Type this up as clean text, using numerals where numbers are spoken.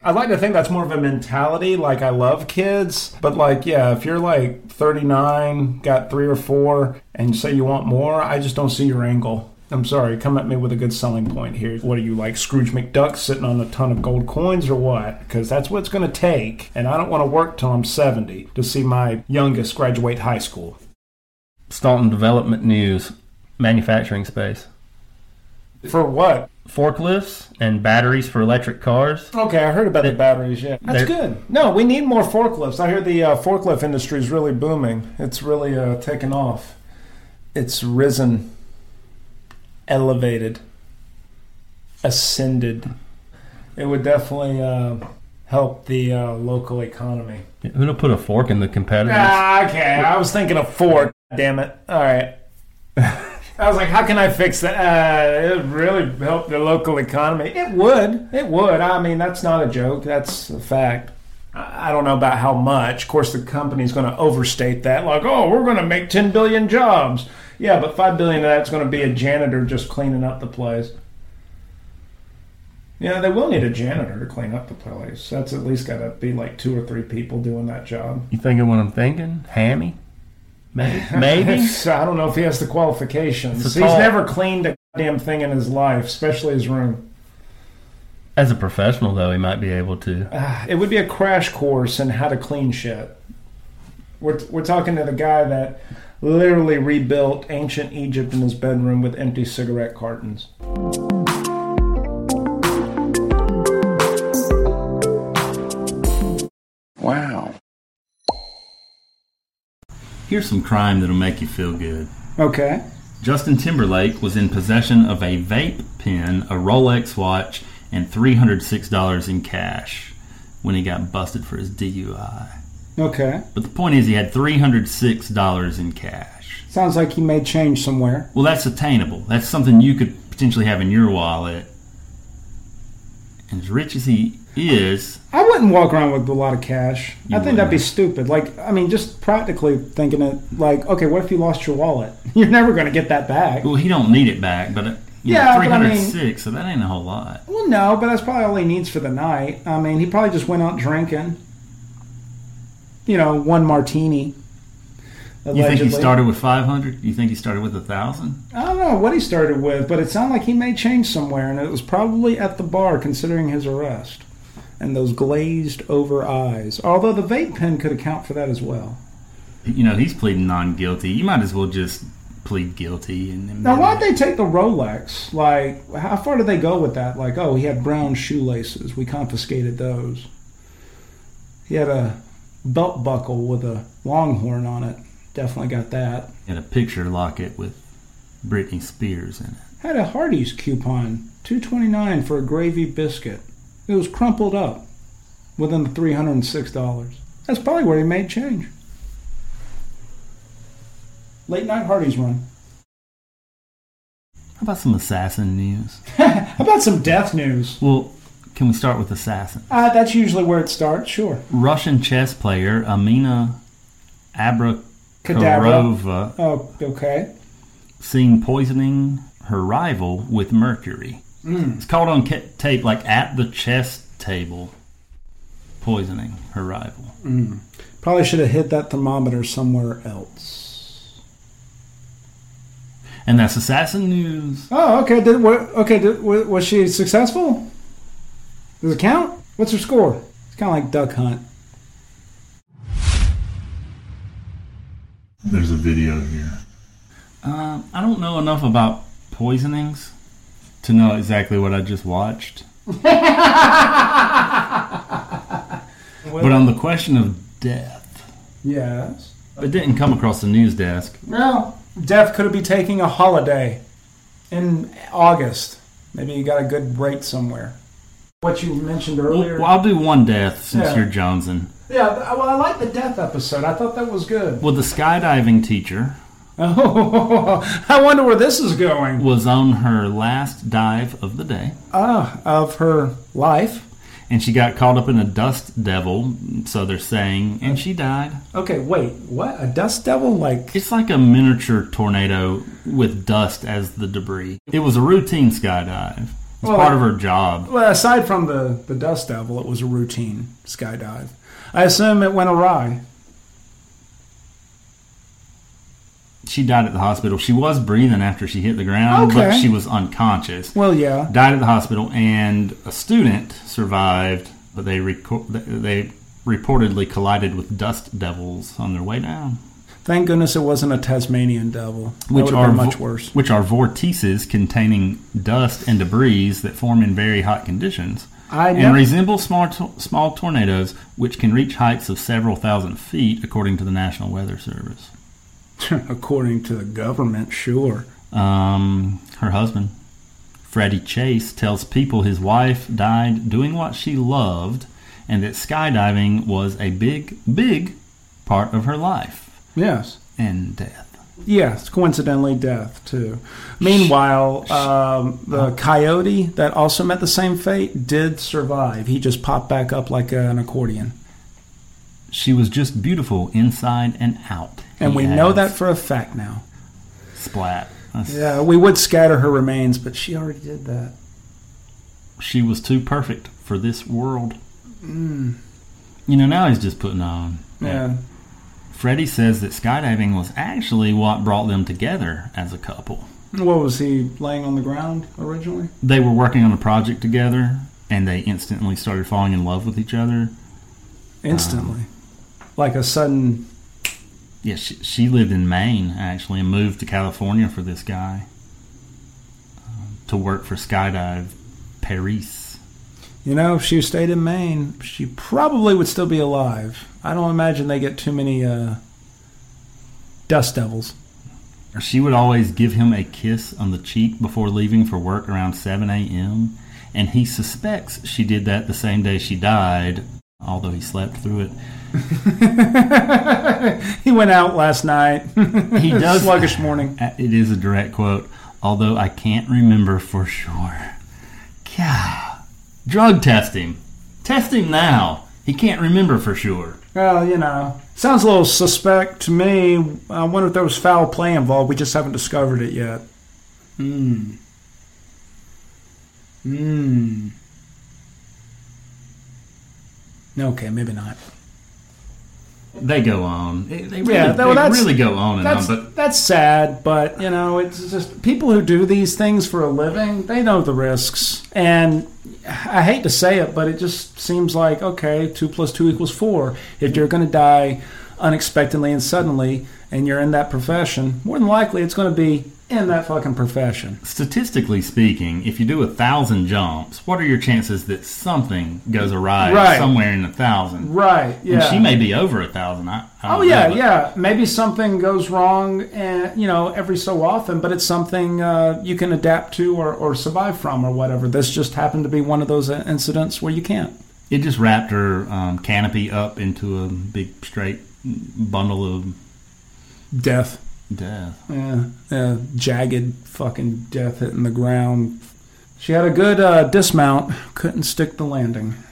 I like to think that's more of a mentality, like I love kids, but like, yeah, if you're like 39, got 3 or 4, and you say you want more, I just don't see your angle. I'm sorry, come at me with a good selling point here. What are you, like Scrooge McDuck sitting on a ton of gold coins or what? Because that's what it's going to take, and I don't want to work till I'm 70 to see my youngest graduate high school. Staunton Development News, manufacturing space. For what? Forklifts and batteries for electric cars. Okay, I heard about the batteries, yeah. That's good. No, we need more forklifts. I hear the forklift industry is really booming. It's really taken off. It's risen, elevated, ascended. It would definitely help the local economy. Who'd have put a fork in the competitors? Okay, I was thinking of Ford. Damn it. All right. I was like, how can I fix that? It would really help the local economy. It would. It would. I mean, that's not a joke. That's a fact. I don't know about how much. Of course, the company's going to overstate that. Like, oh, we're going to make 10 billion jobs. Yeah, but 5 billion of that's going to be a janitor just cleaning up the place. Yeah, they will need a janitor to clean up the place. That's at least got to be like 2 or 3 people doing that job. You thinking what I'm thinking? Hammy? Maybe? I don't know if he has the qualifications. He's never cleaned a goddamn thing in his life, especially his room. As a professional, though, he might be able to. It would be a crash course in how to clean shit. We're talking to the guy that literally rebuilt ancient Egypt in his bedroom with empty cigarette cartons. Wow. Here's some crime that'll make you feel good. Okay. Justin Timberlake was in possession of a vape pen, a Rolex watch, and $306 in cash when he got busted for his DUI. Okay. But the point is he had $306 in cash. Sounds like he made change somewhere. Well, that's attainable. That's something you could potentially have in your wallet. And as rich as he is... I wouldn't walk around with a lot of cash. I think that'd be stupid. Like, I mean, just practically thinking it, like, okay, what if you lost your wallet? You're never going to get that back. Well, he don't need it back, but... Yeah, 306, so that ain't a whole lot. Well, no, but that's probably all he needs for the night. I mean, he probably just went out drinking. You know, one martini. Allegedly. You think he started with 500? You think he started with 1,000? I don't know what he started with, but it sounded like he made change somewhere, and it was probably at the bar, considering his arrest. And those glazed over eyes. Although the vape pen could account for that as well. You know, he's pleading non-guilty. You might as well just plead guilty. Now, why'd they take the Rolex? Like, how far did they go with that? Like, oh, he had brown shoelaces. We confiscated those. He had a belt buckle with a longhorn on it. Definitely got that. Had a picture locket with Britney Spears in it. Had a Hardee's coupon, $2.29 for a gravy biscuit. It was crumpled up within the $306. That's probably where he made change. Late night Hardee's run. How about some assassin news? How about some death news? Well, can we start with assassin? That's usually where it starts, sure. Russian chess player Amina Abrakarova. Oh, okay. Seen poisoning her rival with mercury. It's caught on tape, like at the chess table, poisoning her rival. Probably should have hit that thermometer somewhere else. And that's assassin news. Oh, okay. Was she successful? Does it count? What's her score? It's kind of like Duck Hunt. There's a video here. I don't know enough about poisonings to know exactly what I just watched. But on the question of death. Yes. It didn't come across the news desk. Well, death could be taking a holiday in August. Maybe you got a good rate somewhere. What you mentioned earlier. Well, I'll do one death since you're jonesing. Yeah, well, I like the death episode. I thought that was good. Well, the skydiving teacher... Oh, I wonder where this is going. Was on her last dive of the day. Of her life. And she got caught up in a dust devil, so they're saying, and she died. Okay, wait, what? A dust devil? Like... It's like a miniature tornado with dust as the debris. It was a routine skydive. It's part of her job. Well, aside from the Dust Devil, it was a routine skydive. I assume it went awry. She died at the hospital. She was breathing after she hit the ground, Okay. but she was unconscious. Well, yeah. Died at the hospital, and a student survived, but they reportedly collided with dust devils on their way down. Thank goodness it wasn't a Tasmanian devil. That Which would have are been much worse. Which are vortices containing dust and debris that form in very hot conditions and resemble small tornadoes, which can reach heights of several thousand feet, according to the National Weather Service. According to the government, sure. Her husband, Freddie Chase, tells people his wife died doing what she loved, and that skydiving was a big, big part of her life. Yes. And death. Yes, coincidentally, death, too. Meanwhile, the coyote that also met the same fate did survive. He just popped back up like an accordion. She was just beautiful inside and out. And we know that for a fact now. Splat. Yeah, we would scatter her remains, but she already did that. She was too perfect for this world. You know, now he's just putting on. Yeah. Freddie says that skydiving was actually what brought them together as a couple. What, was he laying on the ground originally? They were working on a project together, and they instantly started falling in love with each other. Instantly. Like a sudden... Yeah, she lived in Maine, actually, and moved to California for this guy to work for Skydive Paris. You know, if she stayed in Maine, she probably would still be alive. I don't imagine they get too many dust devils. She would always give him a kiss on the cheek before leaving for work around 7 a.m., and he suspects she did that the same day she died, although he slept through it. He went out last night. He does. Sluggish morning. It is a direct quote, although I can't remember for sure. God. Drug test him. Test him now. He can't remember for sure. Well, you know, sounds a little suspect to me. I wonder if there was foul play involved. We just haven't discovered it yet. Okay, maybe not. They go on. They really go on and on. But that's sad, but, you know, it's just people who do these things for a living, they know the risks. And I hate to say it, but it just seems like, okay, 2 + 2 = 4. If you're going to die unexpectedly and suddenly, and you're in that profession, more than likely it's going to be in that fucking profession. Statistically speaking, if you do 1,000 jumps, what are your chances that something goes awry somewhere in 1,000? Right, yeah. And she may be over 1,000. Yeah. Maybe something goes wrong, and every so often, but it's something you can adapt to or survive from or whatever. This just happened to be one of those incidents where you can't. It just wrapped her canopy up into a big straight bundle of death. Yeah, jagged fucking death hitting the ground. She had a good dismount, couldn't stick the landing.